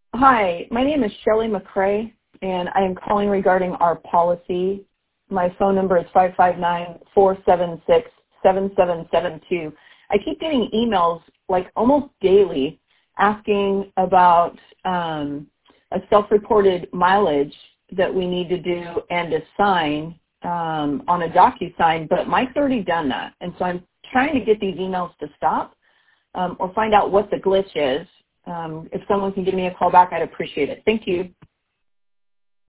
Hi, my name is Shelley McCrae, and I am calling regarding our policy. My phone number is 559-476-7772. I keep getting emails like almost daily asking about a self-reported mileage that we need to do and to sign on a DocuSign, but Mike's already done that. And so I'm trying to get these emails to stop or find out what the glitch is. If someone can give me a call back, I'd appreciate it. Thank you.